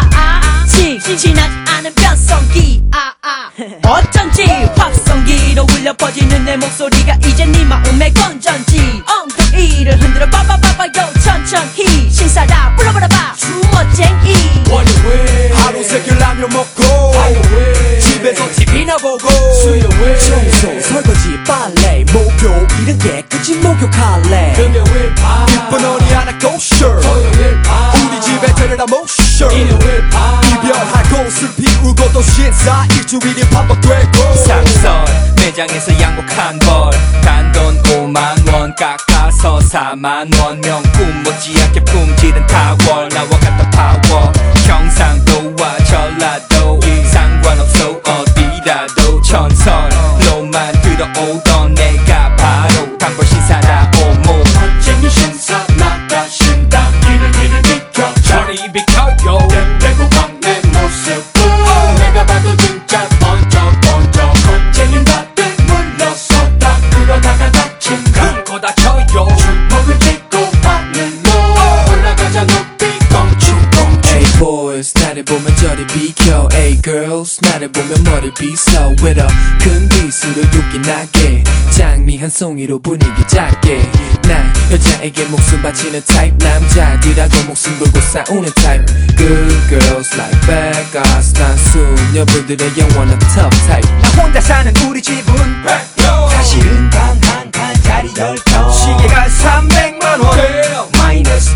신신하지 않은 변성기 어쩐지 확성기로 울려 퍼지는 내 목소리가 이제 네 마음의 건전지 엉덩이를 흔들어 봐봐봐봐요 천천히 신사라 불러버려봐 주머쟁이 월요일 하루 세끼 라면 먹고 화요일 집에서 TV나 보고 수요일 청소 설거지 빨래 목요일은 깨끗이 목욕할래 금요일 밤 이쁜 어리 하나 고쇼 토요일 밤 우리 집에 데려다 모쇼 일요일 밤 이별하고 술 피우고 또 신사 일주일이 반복되고 상설 매장에서 양복 한 벌 단돈 5만원 깎아서 4만원 명품 못지않게 품질은 타월 나와 같은 파워 경상도와 전라도 상관없어 어디라도 전설로만 들어오던 내가 바로 단골 신사라 오모 멋쟁이 신사 나가 신다 이를 비켜 저리 비켜요 내빼고 광내 모습 내가 봐도 진짜 번쩍 멋쟁이 다들 물러서다 그러다가 다친 큰코 다쳐요 주먹을 쥐고 하늘로 올라가자 높이 껑충껑충 Hey boys 나를 보면 저리 비켜 Hey girls 나를 보면 머리 빗어 With a 큰 빗으로 욕이 나게 장미 한 송이로 분위기 작게 난 여자에게 목숨 바치는 타입 남자들하고 목숨 걸고 싸우는 타입 Good girls like bad guys 난 수녀분들의 영원한 top type 나 혼자 사는 우리 집은 사실은 방 한 칸짜리 10평 시계가 300만원 마이너스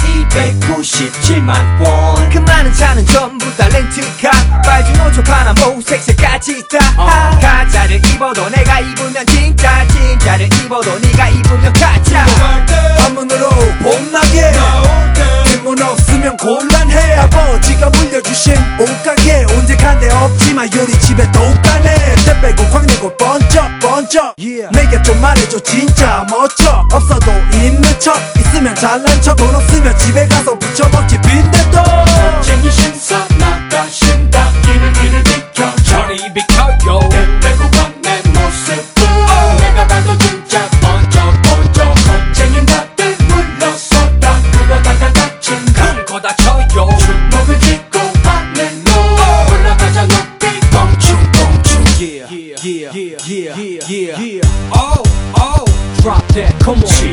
297만원 그 많은 차는 전부 다 렌트카 빨주 노초 파란 보색색까지 다 가짜를 입어도 내가 입으면 진짜를 입어도 네가 입으면 가짜 한문으로 봄나게 뒷문 없으면 곤란해 아버지가 물려주신 옷가게 언제 간데 없지만 요리 집에 똑가네 때 빼고 광내고 번쩍 내게 좀 말해줘 진짜 멋져 없어도 있는 척 있으면 잘난 척 돈 없으면 집에 가서 부쳐먹지 빈대떡 멋쟁이 신사 나가 신다 이를 비켜 저리 비켜요 내빼고 광내 모습 내가 봐도 진짜 번쩍 멋쟁이 다들 물러서다 그러다가 다친 큰코 다쳐요 주먹을 쥐고 하늘로 올라가자 높이 껑충껑충 Yeah Oh, drop that, come on